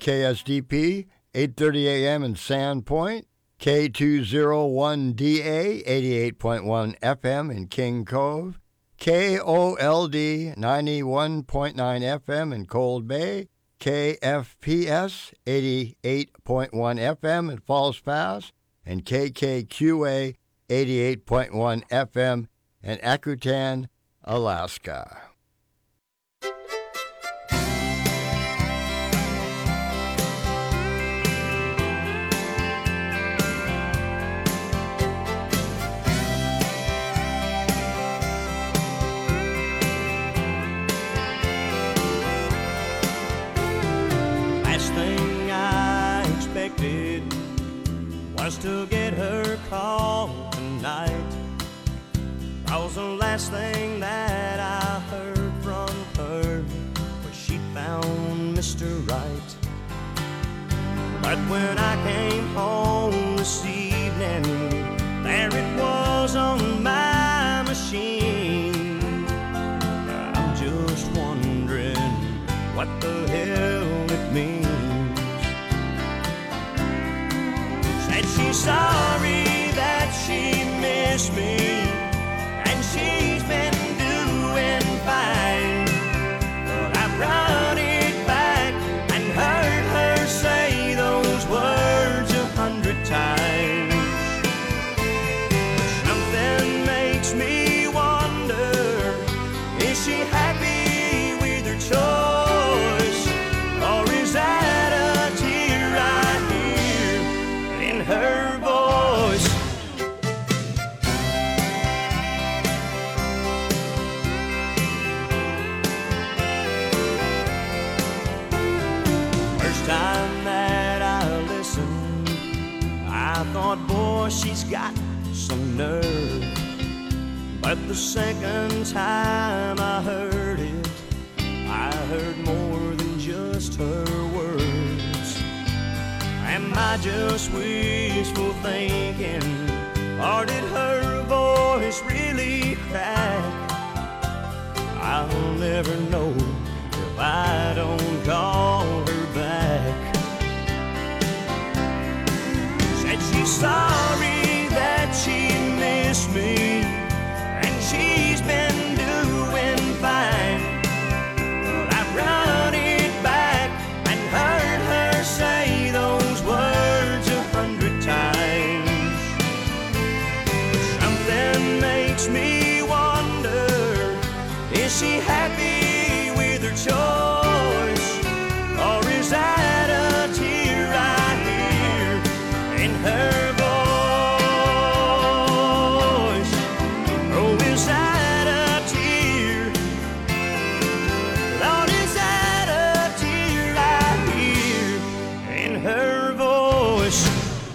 KSDP, 8:30 a.m. in Sandpoint, K201DA, 88.1 FM in King Cove, KOLD, 91.9 FM in Cold Bay, KFPS, 88.1 FM in Falls Pass, and KKQA, 88.1 FM in Akutan, Alaska. Was to get her call tonight. That was the last thing that I heard from her, where she found Mr. Right. But when I came home this evening, there it was on my machine. I'm just wondering what the hell it means. She's sorry that she missed me, and she's been doing fine. But I brought it back and heard her say those words 100 times. Something makes me wonder, is she happy with her choice, or is that a tear I hear in her voice? First time that I listened, I thought, boy, she's got some nerve. But the second time I heard it, I heard more than just her words. Am I just wishful thinking, or did her voice really crack? I'll never know if I don't call her back. Said she's sorry that she missed me, and she's been doing fine. But I brought it back and heard her say those words 100 times. Something makes me wonder, is she happy with her choice, or is that a tear I hear in her voice? Oh, is that a tear? Lord, is that a tear I hear in her voice?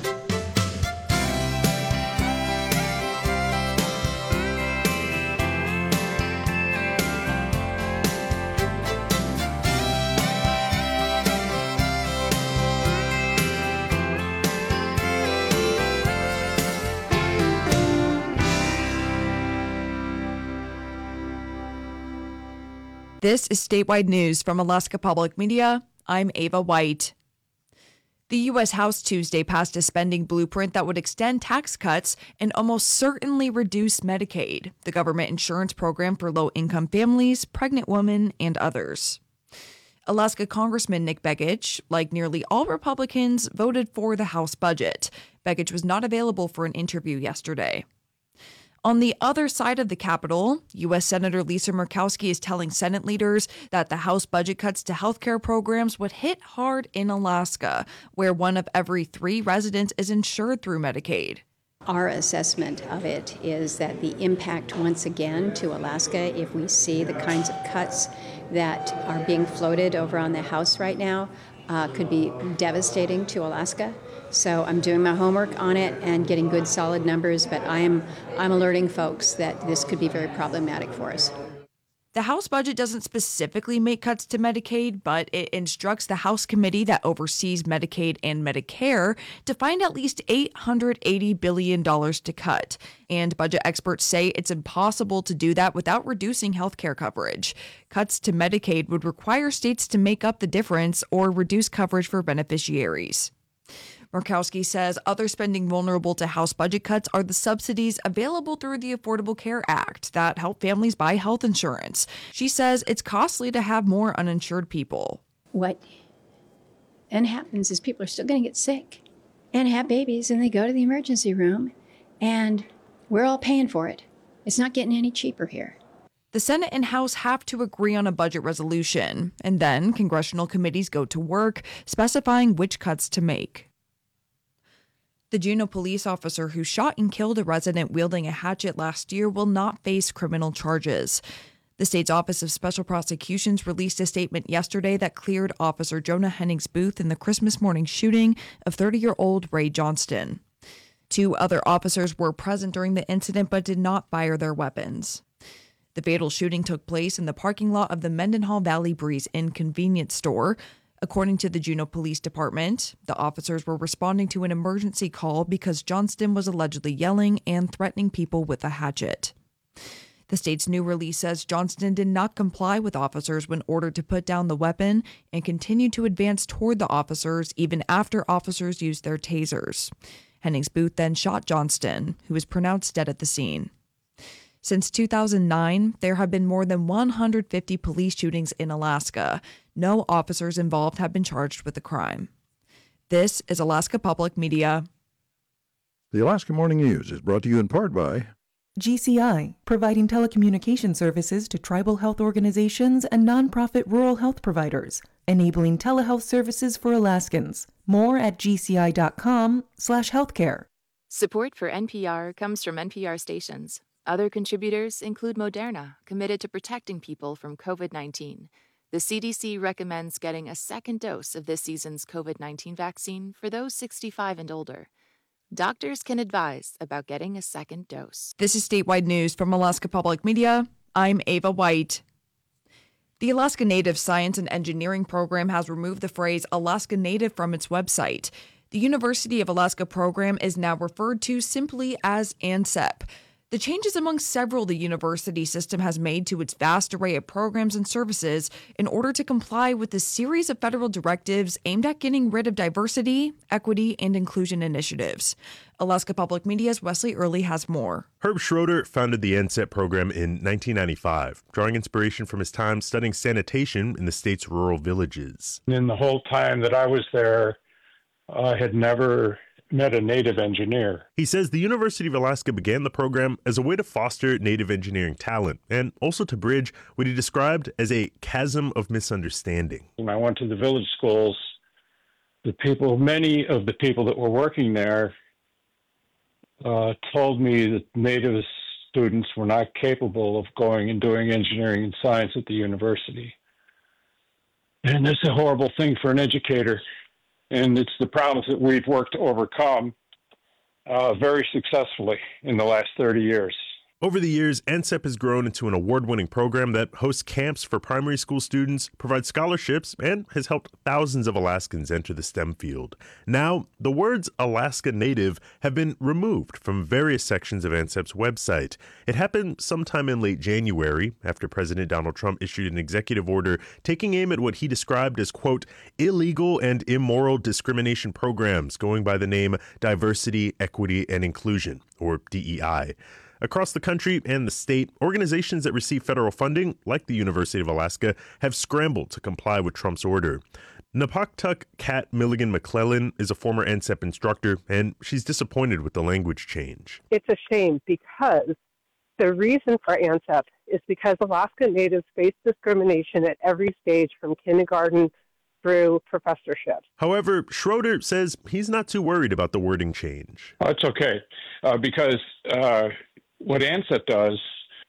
This is Statewide News from Alaska Public Media. I'm Ava White. The U.S. House Tuesday passed a spending blueprint that would extend tax cuts and almost certainly reduce Medicaid, the government insurance program for low-income families, pregnant women, and others. Alaska Congressman Nick Begich, like nearly all Republicans, voted for the House budget. Begich was not available for an interview yesterday. On the other side of the Capitol, U.S. Senator Lisa Murkowski is telling Senate leaders that the House budget cuts to healthcare programs would hit hard in Alaska, where 1 of every 3 residents is insured through Medicaid. Our assessment of it is that the impact, once again, to Alaska, if we see the kinds of cuts that are being floated over on the House right now, could be devastating to Alaska. So I'm doing my homework on it and getting good, solid numbers, but I'm alerting folks that this could be very problematic for us. The House budget doesn't specifically make cuts to Medicaid, but it instructs the House committee that oversees Medicaid and Medicare to find at least $880 billion to cut. And budget experts say it's impossible to do that without reducing health care coverage. Cuts to Medicaid would require states to make up the difference or reduce coverage for beneficiaries. Murkowski says other spending vulnerable to House budget cuts are the subsidies available through the Affordable Care Act that help families buy health insurance. She says it's costly to have more uninsured people. What then happens is people are still going to get sick and have babies, and they go to the emergency room, and we're all paying for it. It's not getting any cheaper here. The Senate and House have to agree on a budget resolution, and then congressional committees go to work specifying which cuts to make. The Juneau police officer who shot and killed a resident wielding a hatchet last year will not face criminal charges. The state's Office of Special Prosecutions released a statement yesterday that cleared Officer Jonah Hennings Booth in the Christmas morning shooting of 30-year-old Ray Johnston. 2 other officers were present during the incident but did not fire their weapons. The fatal shooting took place in the parking lot of the Mendenhall Valley Breeze Inn convenience store. According to the Juneau Police Department, the officers were responding to an emergency call because Johnston was allegedly yelling and threatening people with a hatchet. The state's new release says Johnston did not comply with officers when ordered to put down the weapon and continued to advance toward the officers even after officers used their tasers. Hennings Booth then shot Johnston, who was pronounced dead at the scene. Since 2009, there have been more than 150 police shootings in Alaska. No officers involved have been charged with the crime. This is Alaska Public Media. The Alaska Morning News is brought to you in part by GCI, providing telecommunication services to tribal health organizations and nonprofit rural health providers, enabling telehealth services for Alaskans. More at gci.com/healthcare. Support for NPR comes from NPR stations. Other contributors include Moderna, committed to protecting people from COVID-19. The CDC recommends getting a second dose of this season's COVID-19 vaccine for those 65 and older. Doctors can advise about getting a second dose. This is statewide news from Alaska Public Media. I'm Ava White. The Alaska Native Science and Engineering Program has removed the phrase Alaska Native from its website. The University of Alaska program is now referred to simply as ANCEP. The changes among several the university system has made to its vast array of programs and services in order to comply with a series of federal directives aimed at getting rid of diversity, equity, and inclusion initiatives. Alaska Public Media's Wesley Early has more. Herb Schroeder founded the NCEP program in 1995, drawing inspiration from his time studying sanitation in the state's rural villages. In the whole time that I was there, I had never met a Native engineer. He says the University of Alaska began the program as a way to foster Native engineering talent and also to bridge what he described as a chasm of misunderstanding. When I went to the village schools, many of the people that were working there told me that Native students were not capable of going and doing engineering and science at the university. And that's a horrible thing for an educator. And it's the problems that we've worked to overcome very successfully in the last 30 years. Over the years, NCEP has grown into an award-winning program that hosts camps for primary school students, provides scholarships, and has helped thousands of Alaskans enter the STEM field. Now, the words Alaska Native have been removed from various sections of NCEP's website. It happened sometime in late January, after President Donald Trump issued an executive order taking aim at what he described as, quote, illegal and immoral discrimination programs going by the name Diversity, Equity, and Inclusion, or DEI. Across the country and the state, organizations that receive federal funding, like the University of Alaska, have scrambled to comply with Trump's order. Napaktuk Kat Milligan McClellan is a former NCEP instructor, and she's disappointed with the language change. It's a shame because the reason for ANCEP is because Alaska Natives face discrimination at every stage from kindergarten through professorships. However, Schroeder says he's not too worried about the wording change. It's okay, because what ANCEP does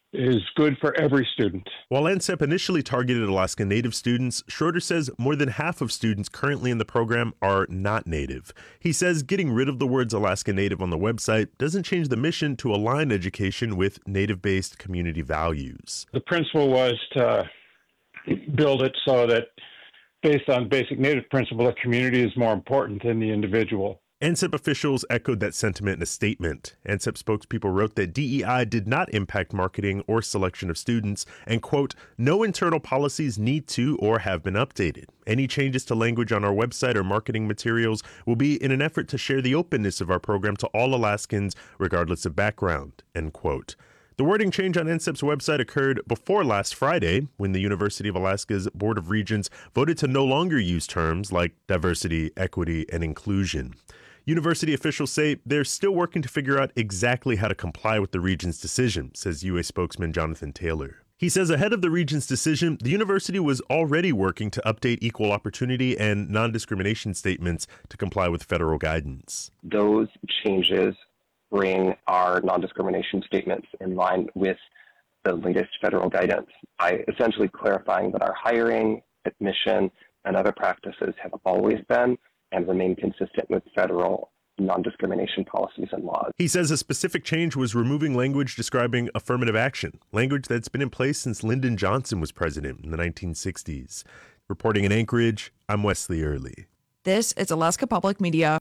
is good for every student. While NCEP initially targeted Alaska Native students, Schroeder says more than half of students currently in the program are not Native. He says getting rid of the words Alaska Native on the website doesn't change the mission to align education with Native-based community values. The principle was to build it so that, based on basic Native principle, the community is more important than the individual. NCEP officials echoed that sentiment in a statement. NCEP spokespeople wrote that DEI did not impact marketing or selection of students, and, quote, no internal policies need to or have been updated. Any changes to language on our website or marketing materials will be in an effort to share the openness of our program to all Alaskans, regardless of background, end quote. The wording change on NCEP's website occurred before last Friday, when the University of Alaska's Board of Regents voted to no longer use terms like diversity, equity, and inclusion. University officials say they're still working to figure out exactly how to comply with the Regents' decision, says UA spokesman Jonathan Taylor. He says ahead of the Regents' decision, the university was already working to update equal opportunity and non-discrimination statements to comply with federal guidance. Those changes bring our non-discrimination statements in line with the latest federal guidance by essentially clarifying that our hiring, admission, and other practices have always been and remain consistent with federal non-discrimination policies and laws. He says a specific change was removing language describing affirmative action, language that's been in place since Lyndon Johnson was president in the 1960s. Reporting in Anchorage, I'm Wesley Early. This is Alaska Public Media.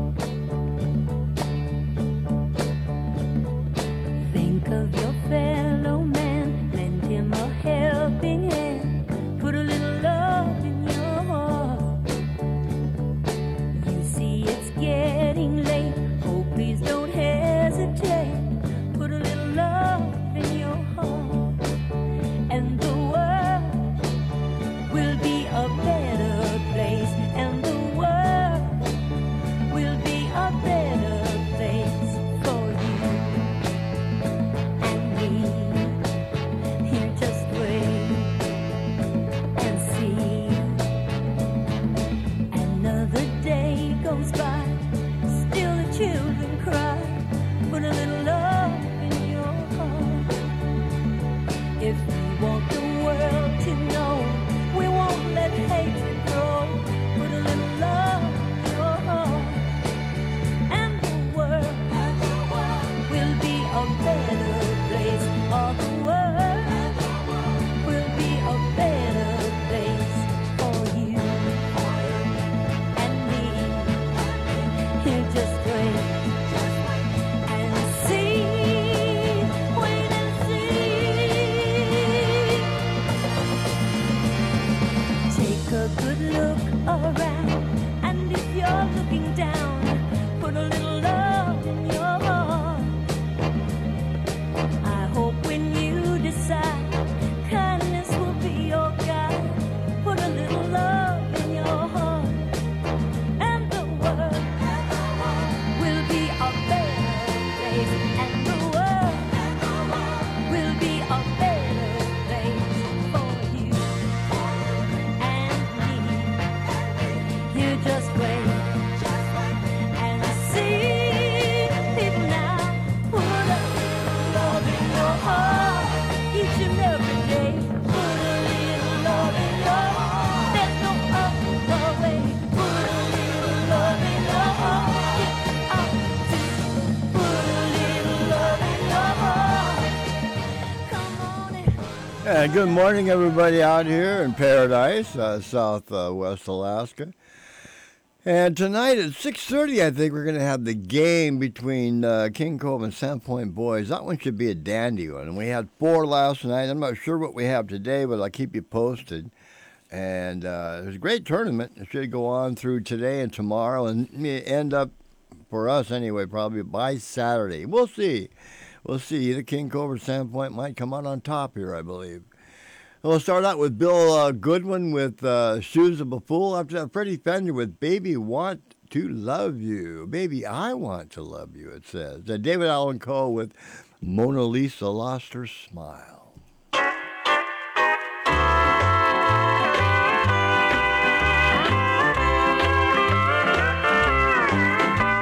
Think of your fellow man, lend him a helping hand, put a little love in your heart. You see it's getting late, oh please don't hesitate, put a little love in your heart, and the world will be a better place, and the world will be a better place for you and me. Here, just wait and see. Another day goes by, still the children cry. Put a little love in your heart. If we want the world to know, we won't let hatred grow. Put a little love in your heart, and the world will be a better place. All the world will be a better place for you and me. Here, just wait and see. Wait and see. Take a good look around, and if you're looking down, put a little love in your heart. I hope when you decide, kindness will be your guide. Put a little love in your heart, and the world will be a better place, and the world will be a better place for you and me. You just wait and see. People now, put a little love in your heart each and every day. Put a little love in your heart. There's no other way. Put a little love in your heart. Get out to put a little love in your heart. Come on in. Good morning, everybody out here in Paradise, southwest Alaska. And tonight at 6:30, I think we're going to have the game between King Cove and Sandpoint boys. That one should be a dandy one. And we had 4 last night. I'm not sure what we have today, but I'll keep you posted. And it was a great tournament. It should go on through today and tomorrow and end up, for us anyway, probably by Saturday. We'll see. We'll see. Either King Cove or Sandpoint might come out on top here, I believe. We'll start out with Bill Goodwin with Shoes of a Fool. After that, Freddie Fender with Baby Want to Love You. Baby, I Want to Love You, it says. David Allan Coe with Mona Lisa Lost Her Smile.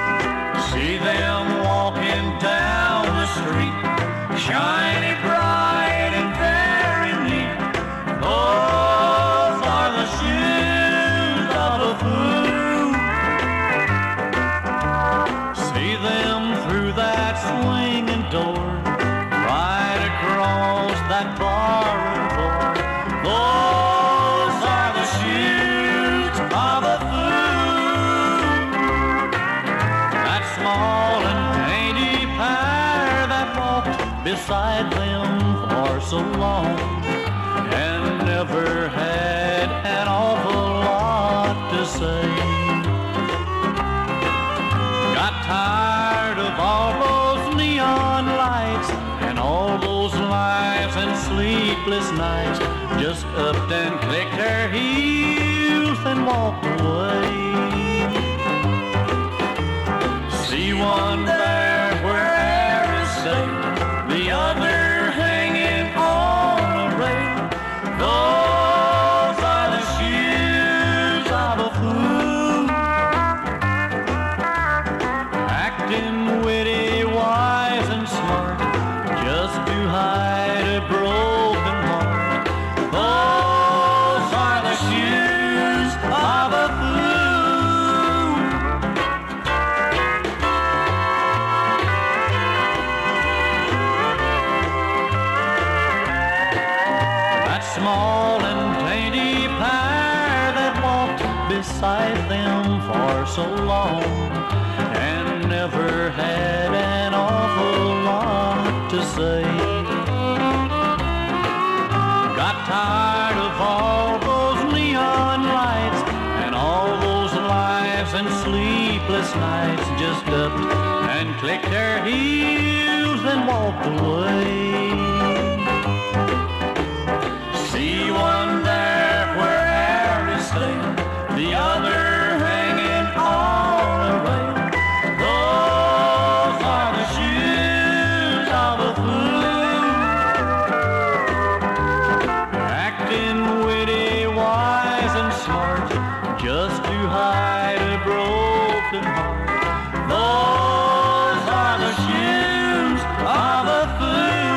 See them walking down the street, shiny bright beside them for so long and never had an awful lot to say. Got tired of all those neon lights and all those lives and sleepless nights, just upped and clicked her heels and walked away. See one there where air is safe, the other hanging on a rail. Those are the shoes of a fool, acting witty, wise and smart, just to hide a broken heart. Those are the shoes of a fool. That small and dainty pair that walked beside them for so long and never had an awful lot to say. Got tired of all those neon lights and all those lives and sleepless nights, just upped and clicked their heels and walked away. See one there where air is safe, the other hanging on a rail. Those are the shoes of a fool, acting witty, wise and smart, just to hide a broken heart. Those are the shoes of a fool.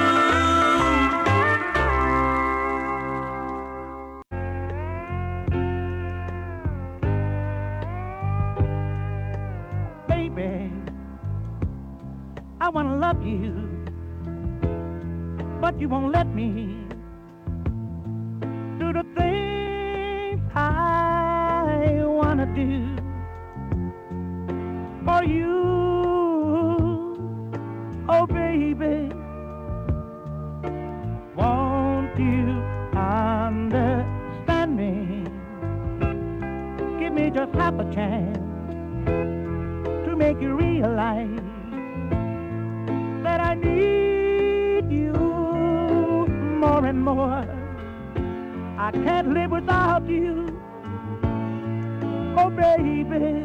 Baby, I wanna love you, but you won't let me do the things I wanna do for you. Oh baby, won't you understand me? Give me just half a chance to make you realize that I need you more and more. I can't live without you. Oh baby,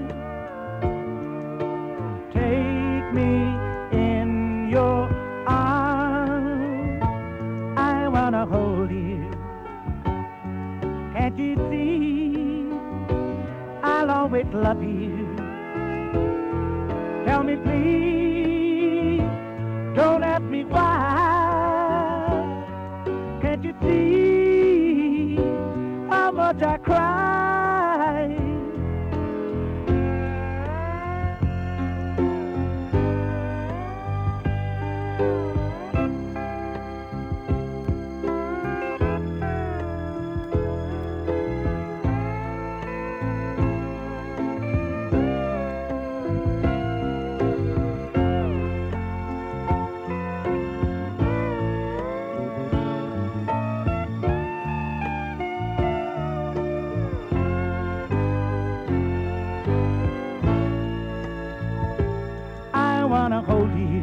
take me in your arms. I wanna hold you. Can't you see I'll always love you? Tell me please, don't ask me why. Can't you see how much I cry? I wanna hold you.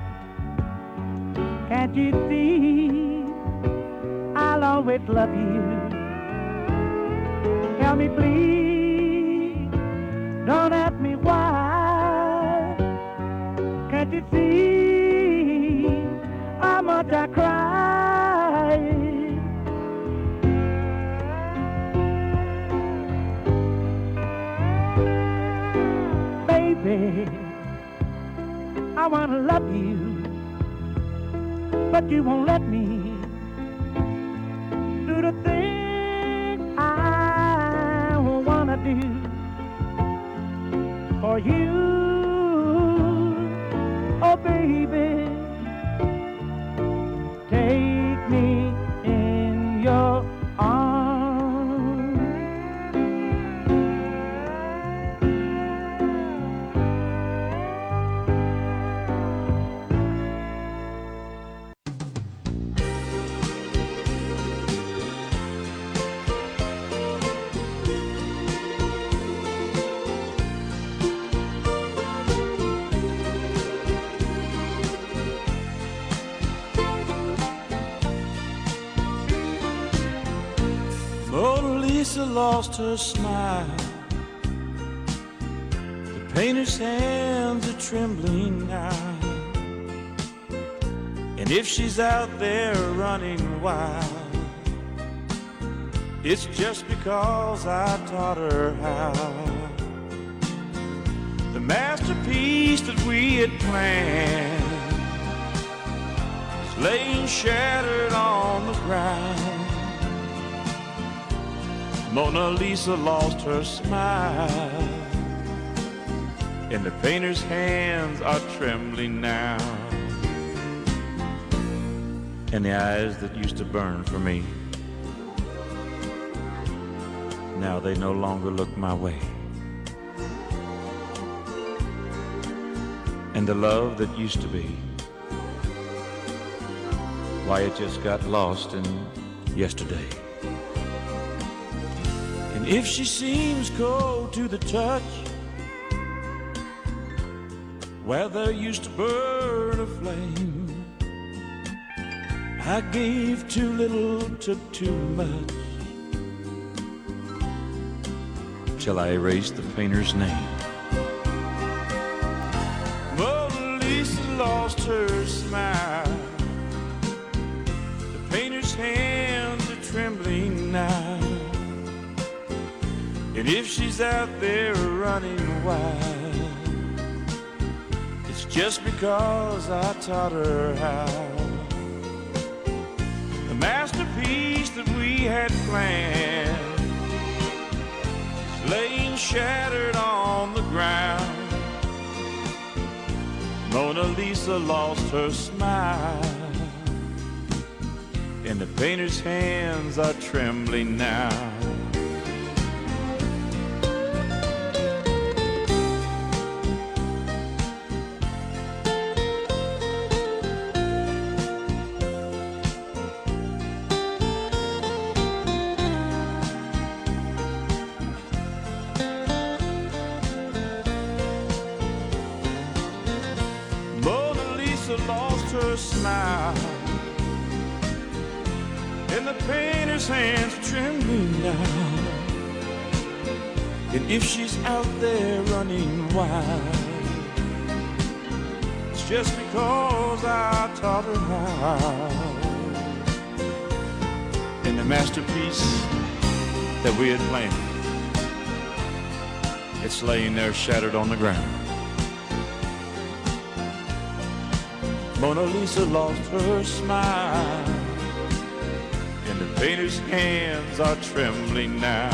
Can't you see I'll always love you? Tell me please, don't ask me why. Can't you see how much I cry? Baby, I wanna love you, but you won't let me do the thing I wanna do for you. Oh baby, take me in your arms. lost her smile. The painter's hands are trembling now. And if she's out there running wild, it's just because I taught her how. The masterpiece that we had planned is laying shattered on the ground. Mona Lisa lost her smile, and the painter's hands are trembling now. And the eyes that used to burn for me, now they no longer look my way. And the love that used to be, why, it just got lost in yesterday. And if she seems cold to the touch, where there used to burn a flame, I gave too little, took too much, till I erased the painter's name. Mona Lisa lost her smile. The painter's hands are trembling now. And if she's out there running wild, it's just because I taught her how. The masterpiece that we had planned is laying shattered on the ground. Mona Lisa lost her smile, and the painter's hands are trembling now. Lost her smile, and the painter's hands are trembling now. And if she's out there running wild, it's just because I taught her how. And the masterpiece that we had planned, it's laying there shattered on the ground. Mona Lisa lost her smile, and the painter's hands are trembling now.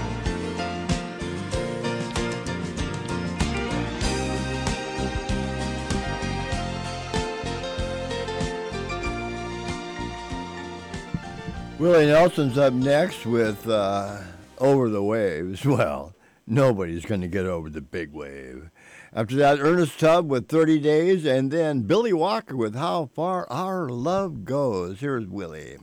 Willie Nelson's up next with Over the Waves. Well, nobody's going to get over the big wave. After that, Ernest Tubb with 30 Days, and then Billy Walker with How Far Our Love Goes. Here's Willie.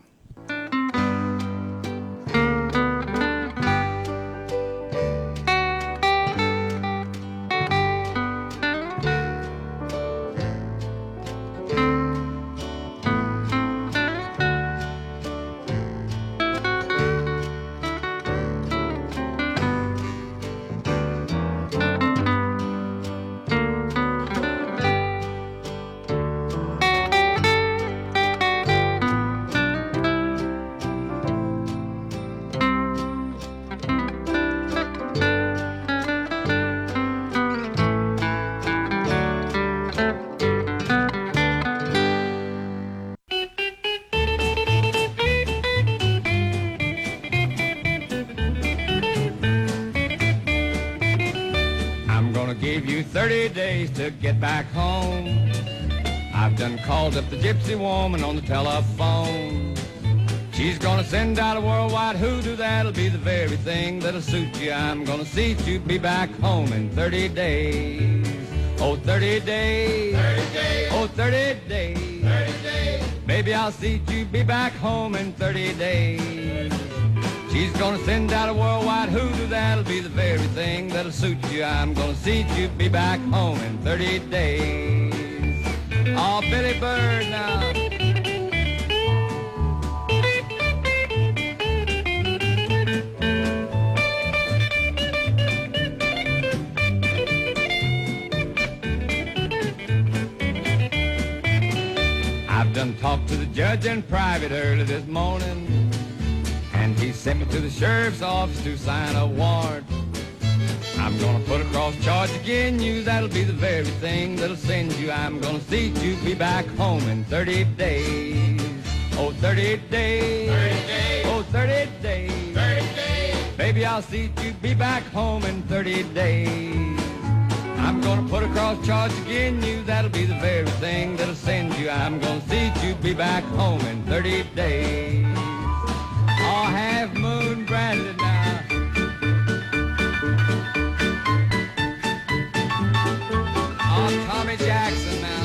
Gave you 30 days to get back home. I've done called up the gypsy woman on the telephone. She's gonna send out a worldwide hoodoo that'll be the very thing that'll suit you. I'm gonna see you be back home in 30 days. Oh, 30 days. 30 days. Oh, 30 days. 30 days. Baby, I'll see you be back home in 30 days. She's gonna send out a worldwide hoodoo that'll be the very thing that'll suit you. I'm gonna see you be back home in 30 days. Oh, Billy Bird now. talked to the judge in private early this morning, and he sent me to the sheriff's office to sign a warrant. I'm gonna put a cross charge against you, that'll be the very thing that'll send you. I'm gonna see you be back home in 30 days. Oh, 30 days. 30 days. Oh, 30 days. 30 days. Baby, I'll see you be back home in 30 days. I'm gonna put a cross charge against you, that'll be the very thing that'll send you. I'm gonna see you be back home in 30 days. Oh, Half Moon Bradley now. Oh, Tommy Jackson now.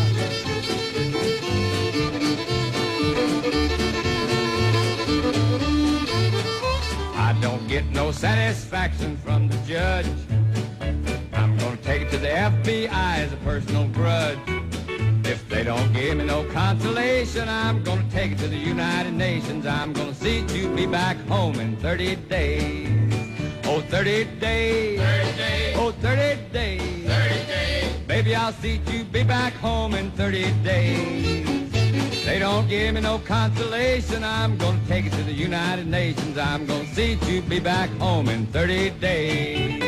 I don't get no satisfaction from the judge. I'm gonna take it to the FBI as a personal grudge. If they don't give me no consolation, I'm gonna take it to the United Nations. I'm gonna see you be back home in 30 days. Oh, 30 days. 30 days. Oh, 30 days. 30 days. Baby, I'll see you be back home in 30 days. They don't give me no consolation, I'm gonna take it to the United Nations. I'm gonna see you be back home in 30 days.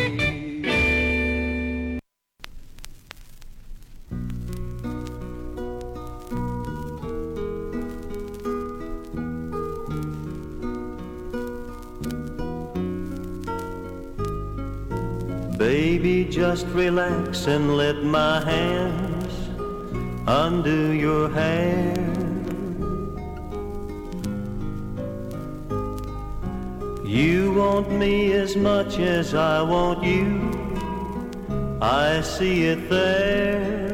Baby, just relax and let my hands undo your hair. You want me as much as I want you, I see it there.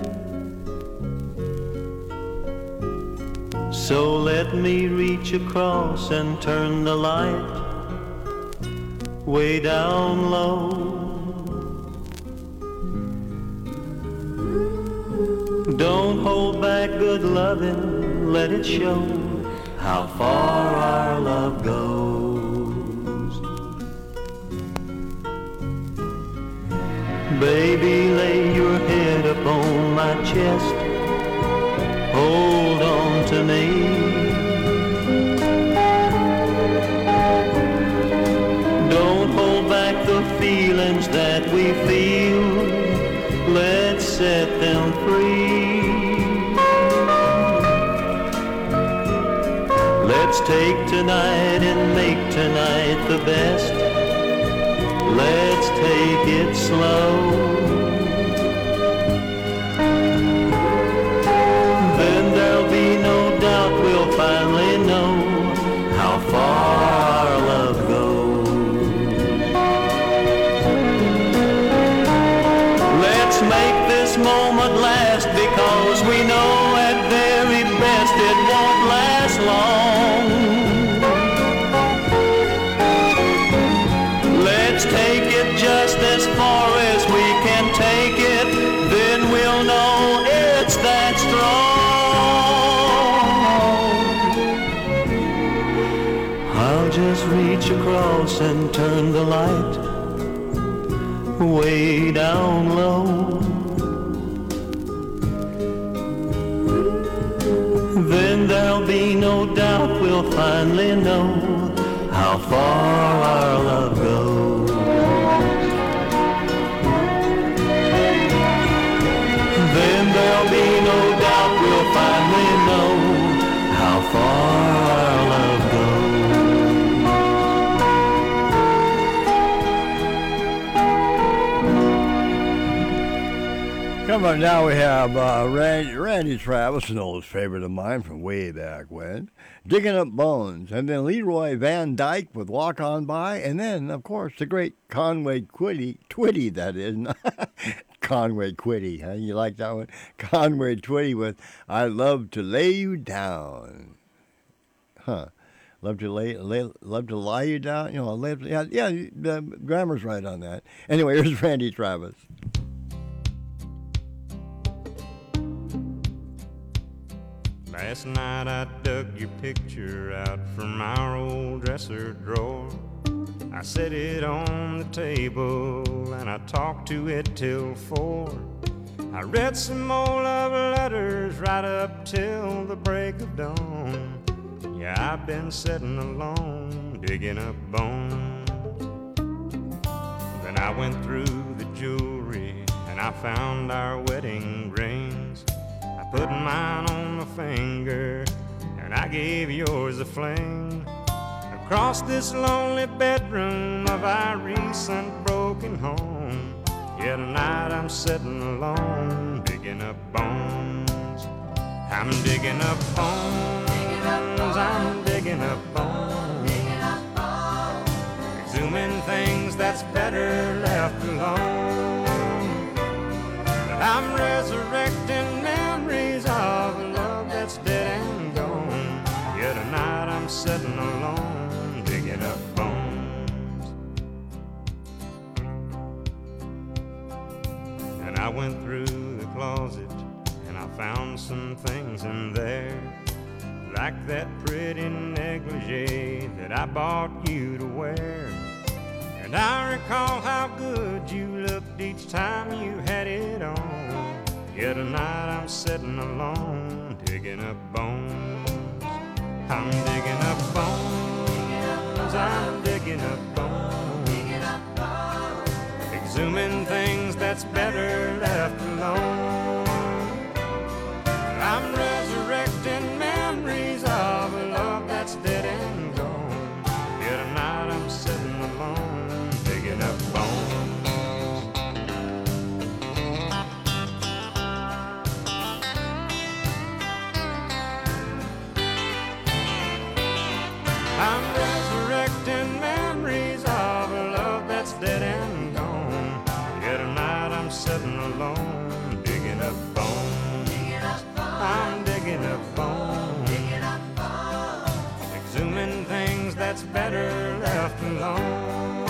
So let me reach across and turn the light way down low. Don't hold back good loving, let it show how far our love goes. Baby, lay your head upon my chest, hold on to me. Don't hold back the feelings that we feel, let's set them free. Let's take tonight and make tonight the best. Let's take it slow. Then there'll be no doubt we'll finally know how far our love goes. Let's make this moment last, because we know at very best it won't last long. Let's take it just as far as we can take it, then we'll know it's that strong. I'll just reach across and turn the light way down low. Then there'll be no doubt we'll finally know how far our love goes. Then there'll be no doubt we'll finally know how far our love goes. Come on, now we have Randy Travis, an old favorite of mine from way back when, Digging Up Bones, and then Leroy Van Dyke with Walk On By, and then, of course, the great Conway Twitty, that is. Conway Twitty, huh? You like that one? Conway Twitty with I Love to Lay You Down. Huh. Love to lie you down? You know, yeah, the grammar's right on that. Anyway, here's Randy Travis. Last night I dug your picture out from our old dresser drawer. I set it on the table and I talked to it till 4. I read some more love letters right up till the break of dawn. Yeah, I've been sitting alone, digging up bones. Then I went through the jewelry and I found our wedding rings. I put mine on my finger and I gave yours a fling. Across this lonely bedroom of our recent broken home, yeah, tonight I'm sitting alone, digging up bones. I'm digging up bones, I'm digging up bones, exhuming things that's better left alone. But I'm resurrecting memories of a love that's dead and gone. Yeah, tonight I'm sitting alone, digging up bones. And I went through the closet and I found some things in there, like that pretty negligee that I bought you to wear. And I recall how good you looked each time you had it on. Yeah, tonight I'm sitting alone, digging up bones. I'm digging up bones, I'm digging up bones, exhuming things that's better left alone. I'm resurrecting memories of a love that's dead and gone. Yeah, tonight I'm sitting alone, digging up bones. I'm resurrecting memories of a love that's dead and gone. Yeah, tonight I'm sitting alone, digging up bones. I'm digging up bones, exhuming things that's better left alone.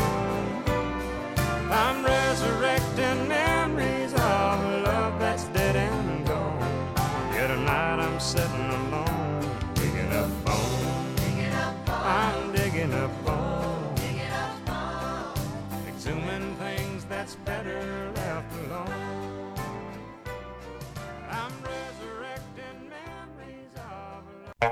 I'm resurrecting memories of a love that's dead and gone. Yeah, tonight I'm sitting alone, digging up bones. I'm digging up bones, exhuming things that's better left alone. I'm resurrecting memories of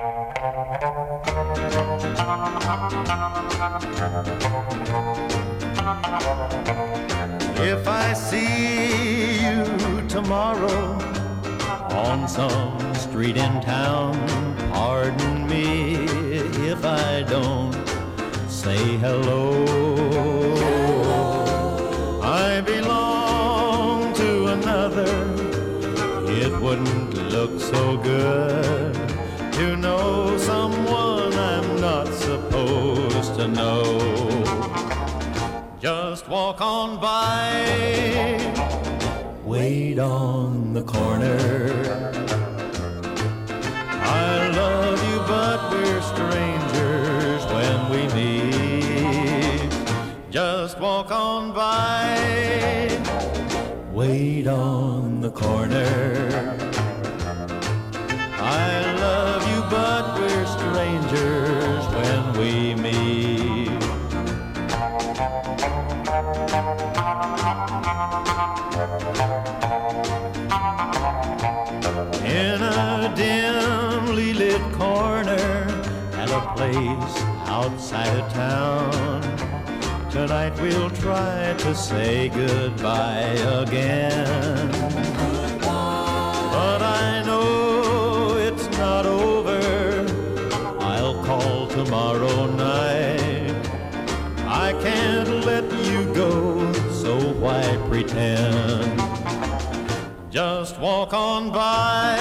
If I see you tomorrow on some street in town, pardon me if I don't say hello. I belong to another. It wouldn't look so good to know someone I'm not supposed to know. Just walk on by, wait on the corner. I love you, but we're strangers when we meet. Just walk on by, wait on the corner. I love you, but we're strangers when we meet. In a dimly lit corner at a place outside of town, tonight we'll try to say goodbye again. But I know it's not over. I'll call tomorrow night. I can't let you go, so why pretend? Just walk on by,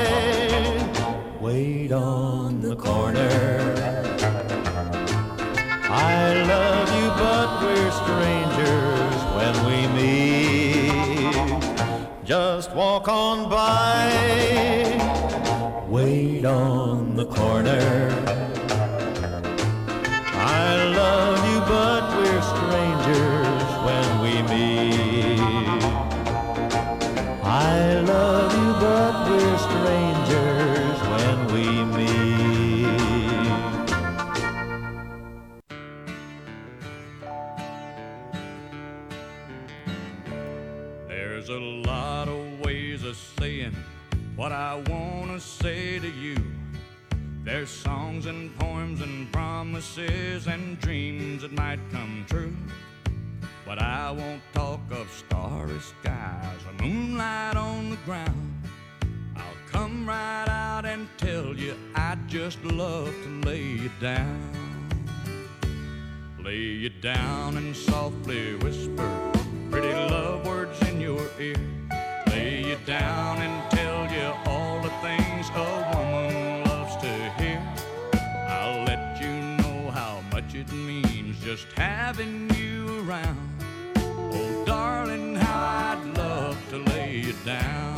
wait on the corner. I love you, but we're strangers when we meet. Just walk on by, wait on the corner. I love you, but we're strangers when we meet. I love you, but we're strangers when we meet. There's There's a lot of ways of saying what I wanna say to you. There's songs and poems and promises and dreams that might come true. But I won't talk of starry skies or moonlight on the ground. I'll come right out and tell you I'd just love to lay you down. Lay you down and softly whisper pretty love words in your ear. Lay you down and tell you all the things a woman loves to hear. I'll let you know how much it means just having you around. Oh, darling, how I'd love to lay you down.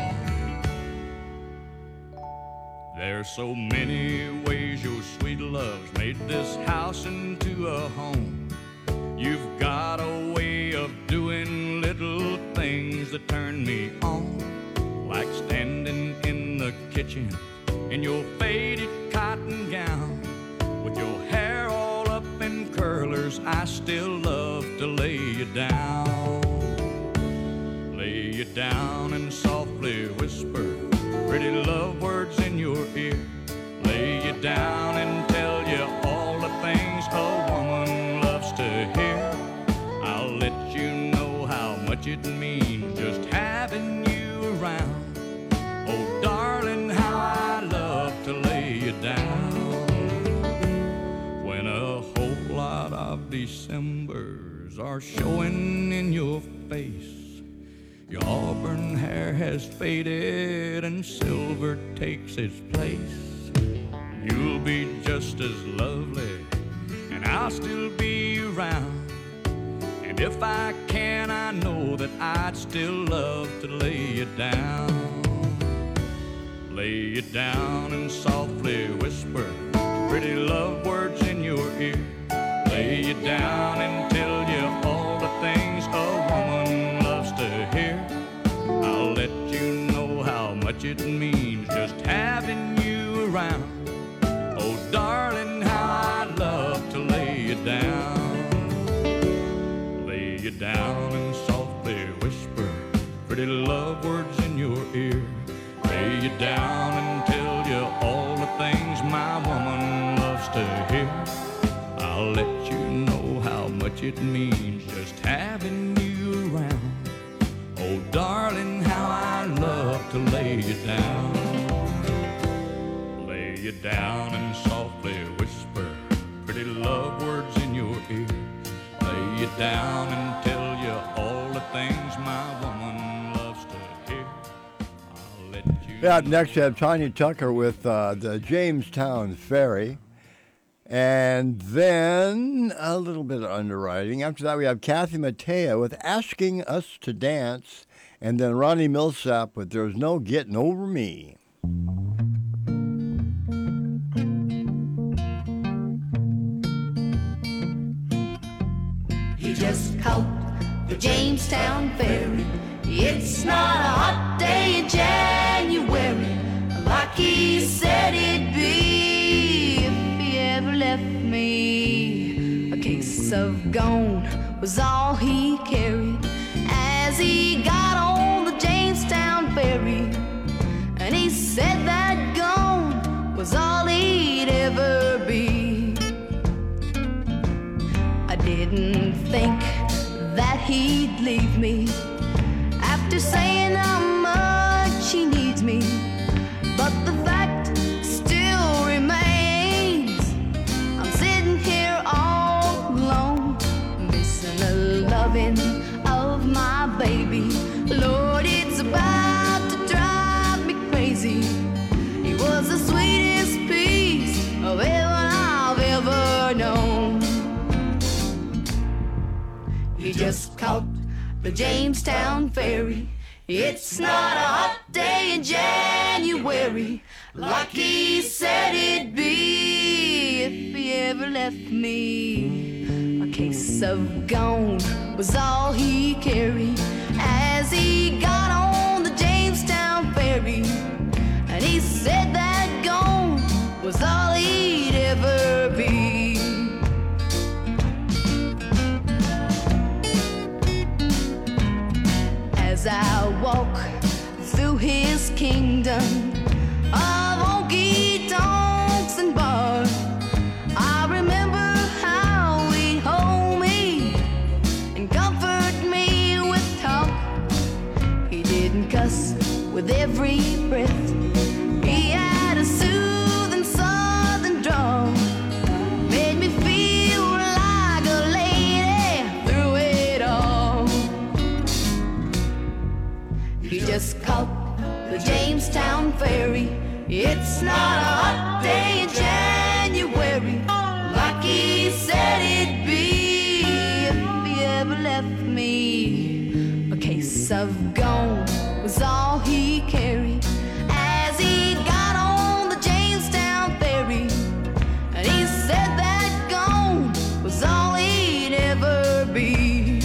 There's so many ways your sweet love's made this house into a home. You've got a way of doing little things that turn me on, like standing in the kitchen in your faded cotton gown, with your hair all up in curlers. I still love to lay you down. Lay you down and softly whisper pretty love words in your ear. Lay you down and tell you all the things a woman loves to hear. I'll let you know how much it means just having you around. Oh, darling, how I love to lay you down. When a whole lot of Decembers are showing in your face, your auburn hair has faded and silver takes its place. You'll be just as lovely and I'll still be around. And if I can, I know that I'd still love to lay you down. Lay you down and softly whisper pretty love words in your ear. Lay you down and tell you all the things a woman loves to hear. I'll let you know how much it means just having you around. Oh, darling, how I'd love to lay you down. Lay you down and softly whisper pretty love words in your ear. Lay you down and tell you all the things my woman loves to hear. I'll let you know how much it means just having you around. Oh, darling, how I love to lay you down. Lay you down and softly whisper pretty love words in your ear. Lay you down and tell you all the things my woman loves to hear. I'll let you. Yeah, next we have Tanya Tucker with the Jamestown Ferry. And then a little bit of underwriting. After that, we have Kathy Mattea with Asking Us to Dance. And then Ronnie Millsap with There's No Getting Over Me. He just caught the Jamestown Ferry. It's not a hot day in January, like he said it'd be. If he ever left me, a case of gone was all he carried as he got on the Jamestown Ferry. And he said that gone was all he'd ever be. I didn't think that he'd leave me after saying how much he needs me, but the fact still remains, I'm sitting here all alone, missing the loving of my baby. Lord, it's about to drive me crazy. He was the sweetest piece of heaven I've ever known. He just caught the Jamestown Ferry. It's not a hot day in January, like he said it'd be. If he ever left me, a case of gone was all he carried as he got on the Jamestown Ferry. And he said that gone was all he'd ever be. as I walk through his kingdom of honky tonks and bars. I remember how he'd hold me and comfort me with talk. He didn't cuss with every breath. He had a soothing southern drawl, made me feel like a lady through it all. He just caught the Jamestown ferry. It's not a hot day in January, like he said it'd be. If he ever left me, a case of gone was all he carried as he got on the Jamestown ferry. And he said that gone was all he'd ever be.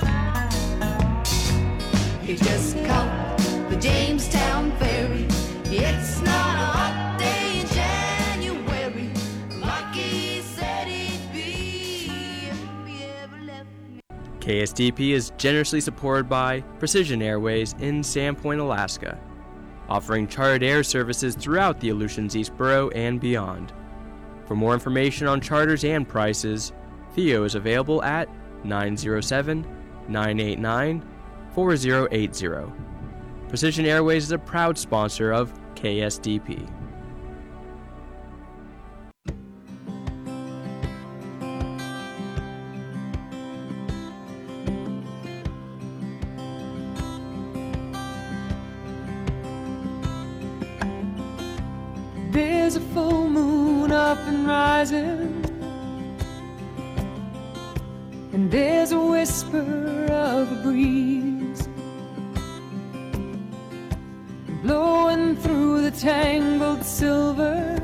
He just caught the Jamestown ferry. It's not a hot day in January, like he said it'd be. If he ever left me. KSDP is generously supported by Precision Airways in Sandpoint, Alaska, offering chartered air services throughout the Aleutians East Borough and beyond. For more information on charters and prices, Theo is available at 907-989-4080. Precision Airways is a proud sponsor of KSDP. There's a full moon up and rising, and there's a whisper of a breeze blowing through the tangled silver,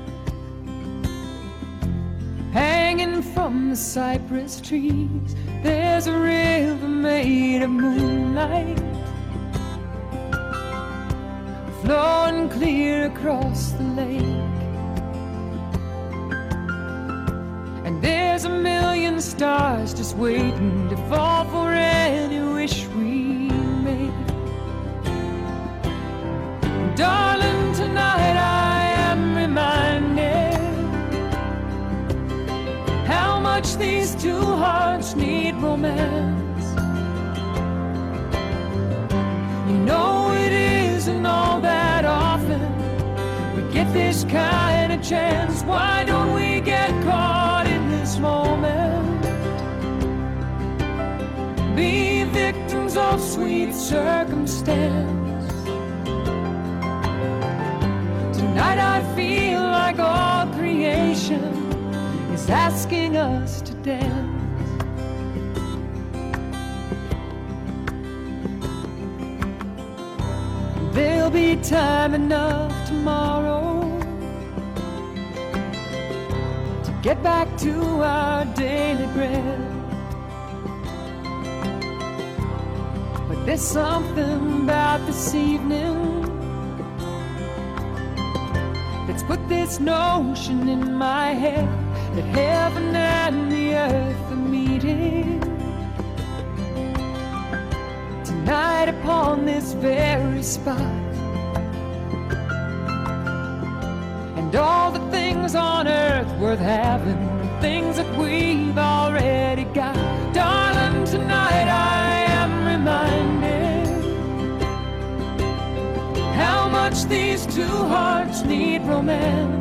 hanging from the cypress trees. There's a river made of moonlight, flowing clear across the lake. And there's a million stars just waiting to fall for any wish we make. Darling, tonight I am reminded how much these two hearts need romance. You know it isn't all that often we get this kind of chance. Why don't we get caught in this moment? Be victims of sweet circumstance. Tonight I feel like all creation is asking us to dance. There'll be time enough tomorrow to get back to our daily bread. But there's something about this evening that's put this notion in my head that heaven and the earth are meeting tonight upon this very spot. And all the things on earth worth having, things that we've already got. Darling, tonight I am reminded how much these two hearts need romance.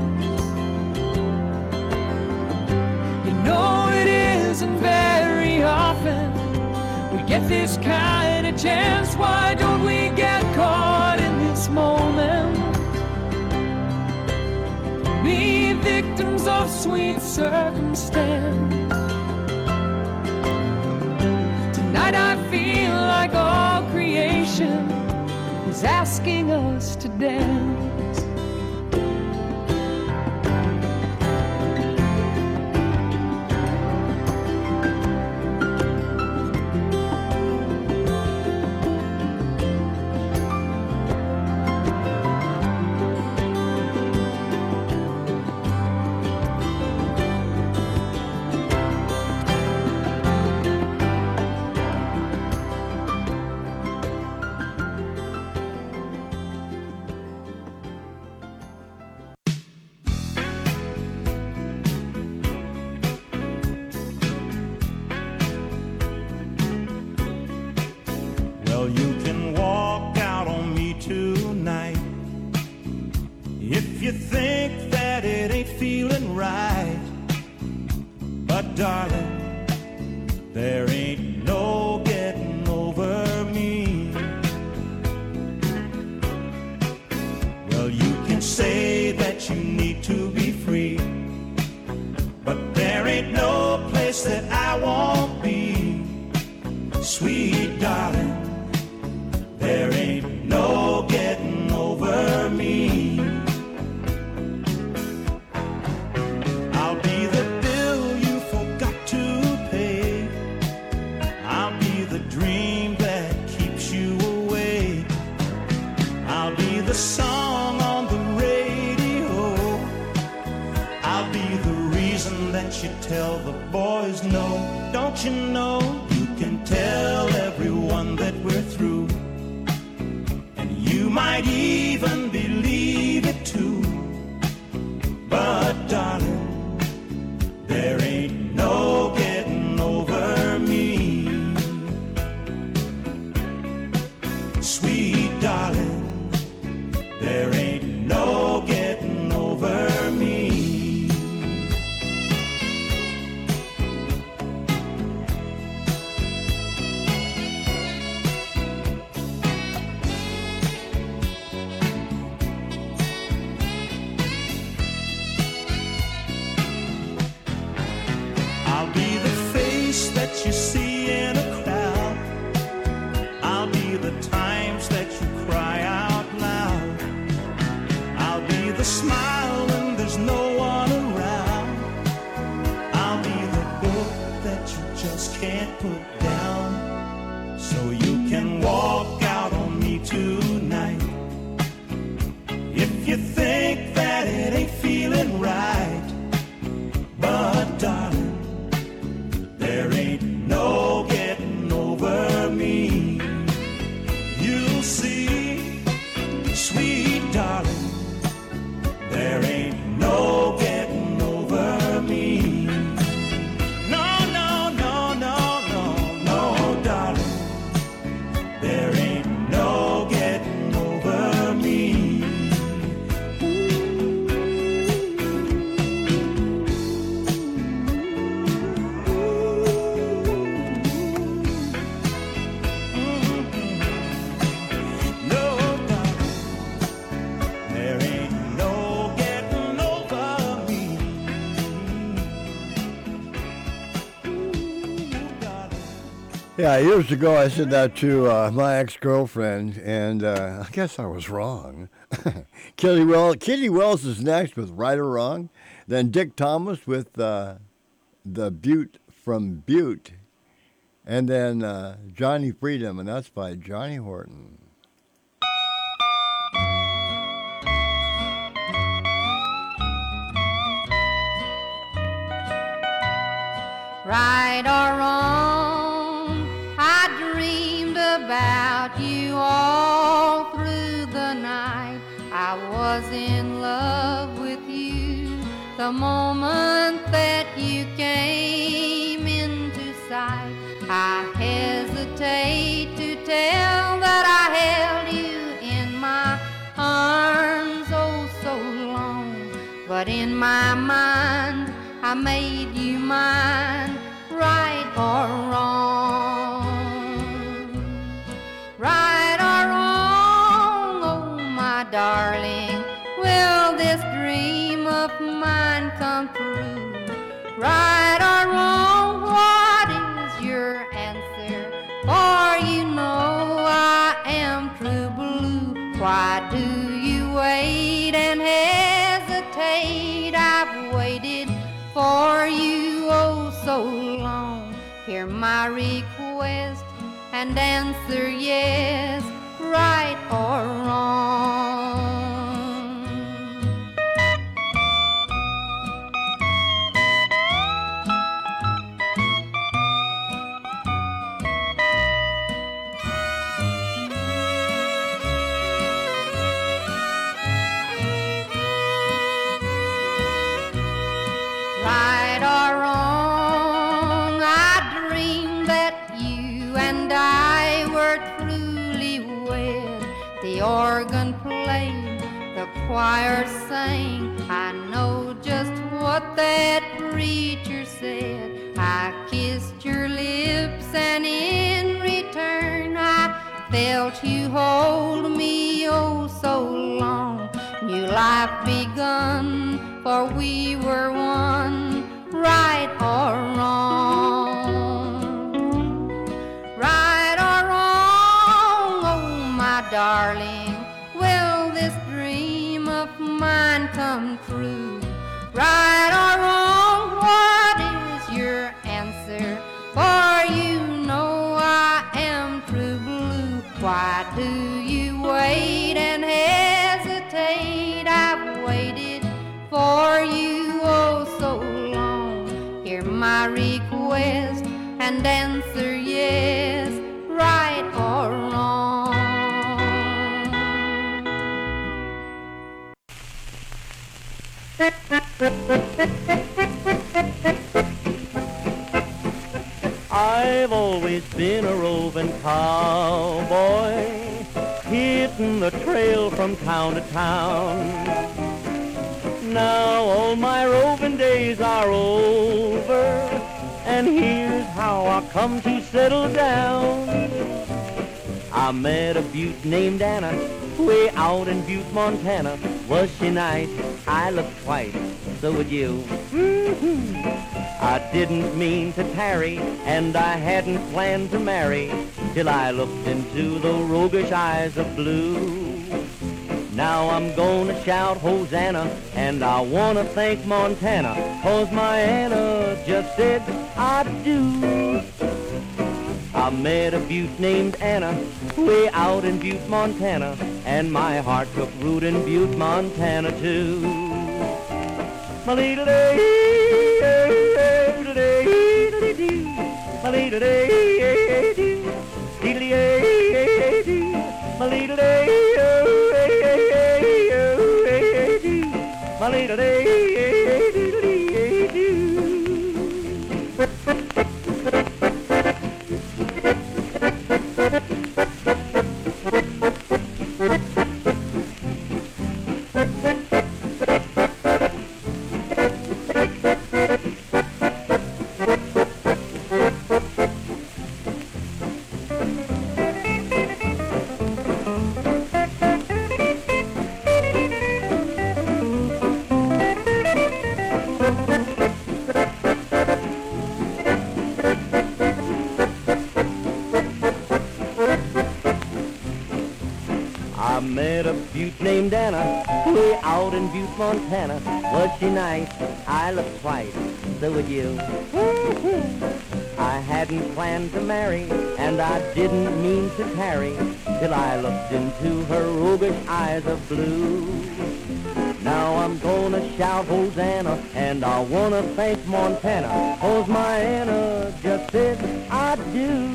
You know it isn't very often we get this kind of chance. Why don't we get caught in this moment? Be victims of sweet circumstance. Tonight I feel like all creation is asking us to dance. Well, you can walk out on me tonight if you think that it ain't feeling right. But darling, there ain't no getting over me. Well, you can say that you need to be free, but there ain't no place that I won't be. Sweet darling, there ain't no getting over me. I'll be the bill you forgot to pay. I'll be the dream that keeps you awake. I'll be the song on the radio. I'll be the reason that you tell the boys no. Don't you know you can tell everyone that we're through, and you might even believe it too. But darling, there ain't no getting over me. Sweet darling, there ain't no getting over me. I'll be the face that you see in a crowd. I'll be the times that you cry out loud. I'll be the smile when there's no one around. I'll be the book that you just can't put down. So you can walk out on me tonight if you think that it ain't feeling right. But darling, there ain't no getting over me. You'll see, sweet darling, there ain't no getting over me. No, no, no, no, no, no, darling, there ain't no getting over me. Yeah, years ago I said that to my ex-girlfriend, and I guess I was wrong. Kitty Wells is next with Right or Wrong. Then Dick Thomas with The Butte from Butte. And then Johnny Freedom, and that's by Johnny Horton. Right or wrong, I dreamed about you all through the night. I was in love with you the moment that you came into sight. I hesitate to tell that I held you in my arms oh so long, but in my mind I made you mine, right or wrong. Right or wrong, oh my darling, will this dream of mine come true? Right or wrong, what is your answer? For you know I am true blue. Why do you wait and hesitate? I've waited for you oh so long. Hear my request and answer yes, right or wrong. Right or wrong, I dreamed that you and I were true the organ played, the choir sang. I know just what that preacher said. I kissed your lips, and in return I felt you hold me oh so long. New life begun, for we were one, right or wrong. Right or wrong, oh my darling, will this dream of mine come true? Right or wrong, what is your answer? For you know I am true blue. Why do you wait and hesitate? I've waited for you oh so long. Hear my request and answer yes, right or wrong. I've always been a roving cowboy, hitting the trail from town to town. Now all my roving days are over, and here's how I come to settle down. I met a beaut named Anna, way out in Butte, Montana. Was she nice? I looked white, so would you. I didn't mean to tarry, and I hadn't planned to marry, till I looked into the roguish eyes of blue. Now I'm gonna shout Hosanna, and I wanna thank Montana, 'cause my Anna just said I do. I met a beaut named Anna, way out in Butte, Montana, and my heart took root in Butte, Montana too. My little day, my little day, my little day, my little day. I met a beaut named Anna, way out in Butte, Montana. Was she nice? I looked white, so would you. I hadn't planned to marry, and I didn't mean to tarry, till I looked into her roguish eyes of blue. Now I'm gonna shout Hosanna, and I wanna thank Montana, 'cause my Anna just said I do.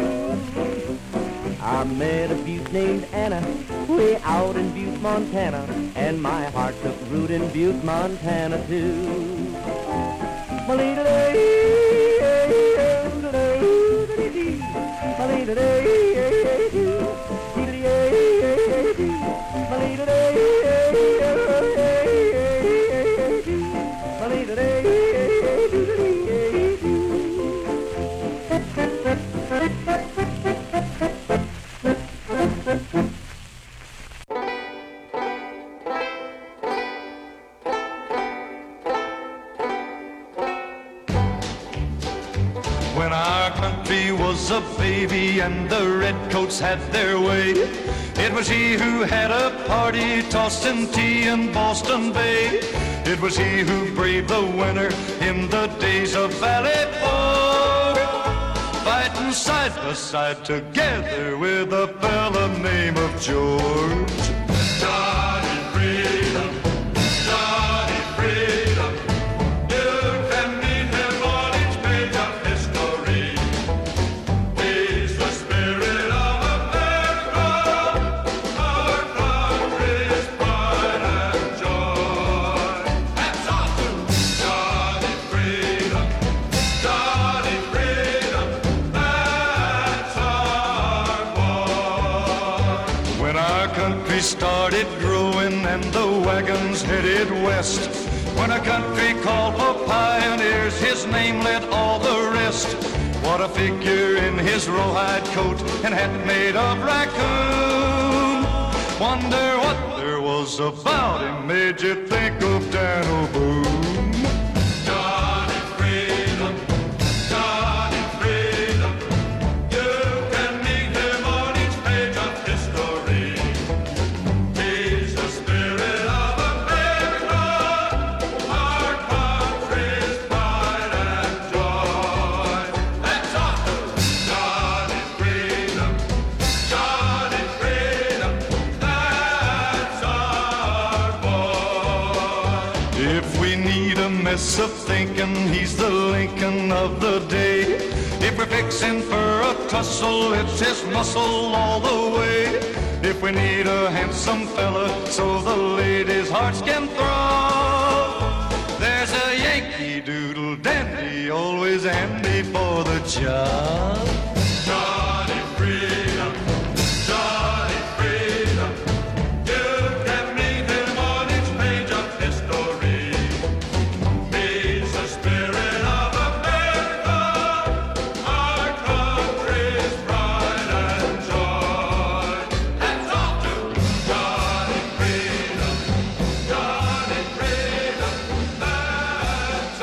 I met a beaut named Anna, way out in Butte, Montana, and my heart took root in Butte, Montana too. My little day, my little day, my little day, my little day. When our country was a baby and the redcoats had their way, it was he who had a party tossed in tea in Boston Bay. It was he who braved the winter in the days of Valley Forge, fighting side by side together with a fella named of George. Johnny Freedom, Johnny Freedom, you can meet him on each page of history. He's the spirit of America, our country's pride and joy. Hats off to Johnny Freedom, Johnny Freedom, that's our boy. When our country started growing and the wagons headed west. When a country called for pioneers, his name led all the rest. What a figure in his rawhide coat and hat made of raccoon. Wonder what there was about him made you think of Daniel Boone. Johnny Freedom, Johnny Freedom, you can meet him on each page of history. He's the spirit of America, our country's pride and joy. That's awesome. Johnny Freedom, Johnny Freedom, that's our boy. If we need a mess of thinking, he's the Lincoln of the day. If we're fixing for a tussle, it's his muscle all the way. If we need a handsome fella so the ladies' hearts can throb, there's a Yankee Doodle dandy always handy for the job. Johnny Freedom, Johnny Freedom, you can meet him on each page of history. He's the spirit of America, our country's pride and joy. That's all to Johnny Freedom, Johnny Freedom, that's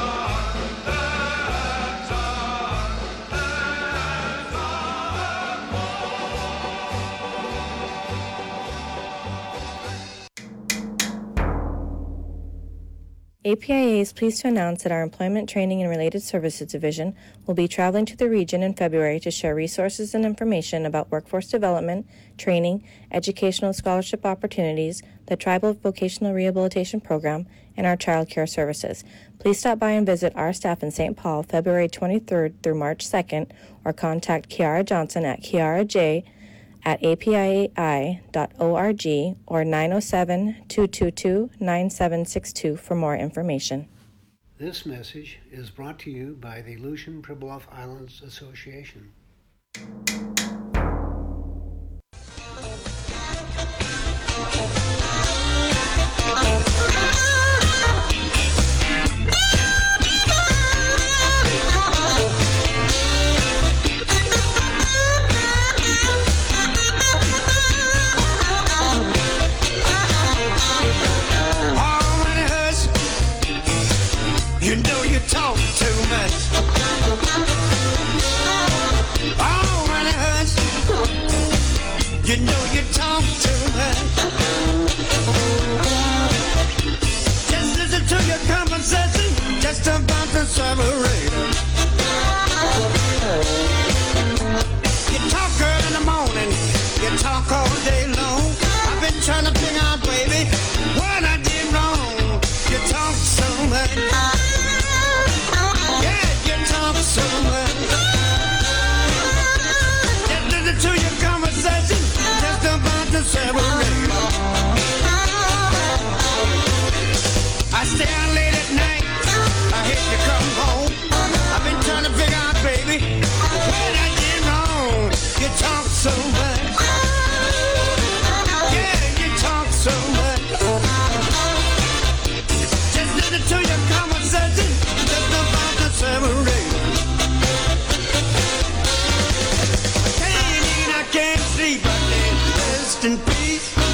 APIA is pleased to announce that our Employment Training and Related Services Division will be traveling to the region in February to share resources and information about workforce development, training, educational scholarship opportunities, the Tribal Vocational Rehabilitation Program, and our child care services. Please stop by and visit our staff in St. Paul February 23rd through March 2nd, or contact Kiara Johnson at kiaraj@apiai.org or 907-222-9762 for more information. This message is brought to you by the Aleutian Pribilof Islands Association. You know you talk too much. Oh, when it hurts, you know you talk too much. Just listen to your conversation, just about to separate. You talk early in the morning, you talk all day long. I've been trying to figure out, baby, what I did wrong. You talk so much. So much. Just listen to your conversation, just about to separate. I stay out late at night, I hate to come home. I've been trying to figure out, baby, what I did wrong. You talk so much. Yeah, you talk so much. Just listen to your conversation, just about to separate. Can't sleep, but then rest in peace.